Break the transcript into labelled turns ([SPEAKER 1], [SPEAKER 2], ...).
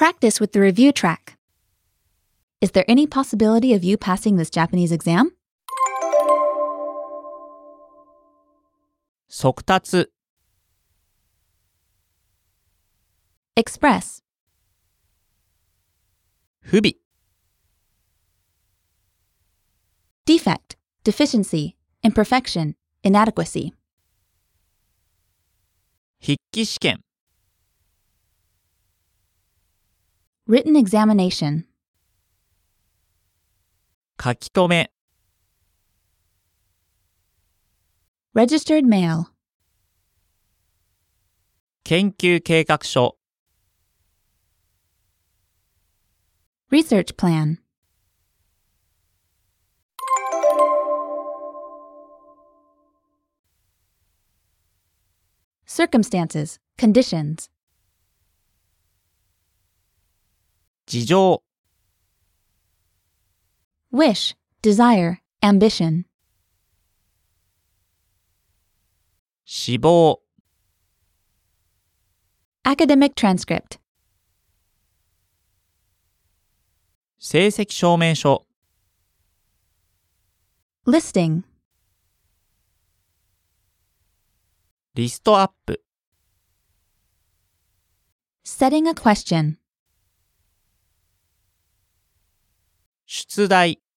[SPEAKER 1] Practice with the review track. Is there any possibility of you passing this Japanese exam?
[SPEAKER 2] 速達
[SPEAKER 1] Express.
[SPEAKER 2] 不備
[SPEAKER 1] Defect, deficiency, imperfection, inadequacy.
[SPEAKER 2] 筆記試験
[SPEAKER 1] Written examination.
[SPEAKER 2] 書き留め
[SPEAKER 1] Registered mail.
[SPEAKER 2] 研究計画書
[SPEAKER 1] Research plan. Circumstances, conditions.
[SPEAKER 2] 事情
[SPEAKER 1] Wish, desire, ambition.
[SPEAKER 2] 志望
[SPEAKER 1] Academic transcript.
[SPEAKER 2] 成績証明書
[SPEAKER 1] Listing.
[SPEAKER 2] リストアップ
[SPEAKER 1] Setting a question.
[SPEAKER 2] 出題